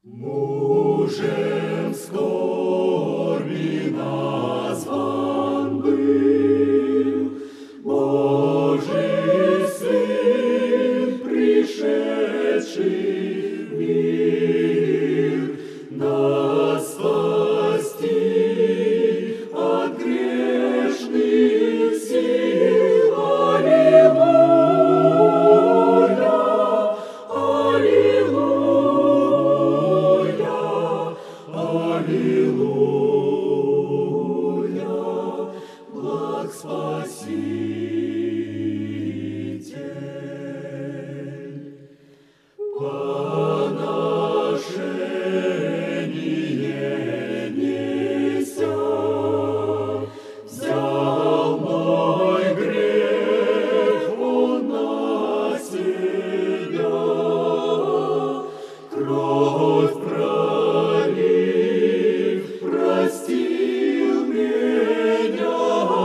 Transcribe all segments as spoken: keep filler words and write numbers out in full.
Мужем скорби назван был, Божий Сын, пришедший в мир, нас спасти от грешных сил. Аллилуйя, аллилуйя, аллилуйя, благ Спаситель. Поношение неся, взял мой грех Он на себя, кровь пролив, простил меня.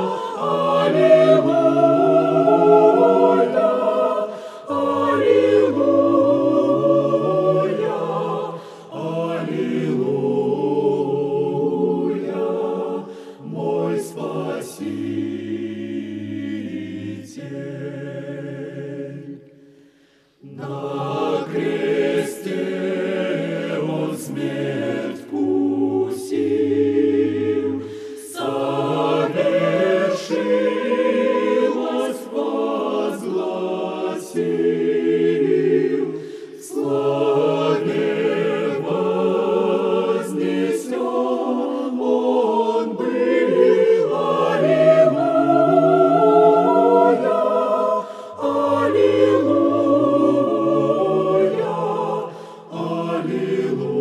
Аллилуйя, аллилуйя, аллилуйя, мой Спаситель. На кресте Он смерть вкусил, совершилось, возгласил, в славе вознесен Он был. Аллилуйя, аллилуйя, аллилуйя.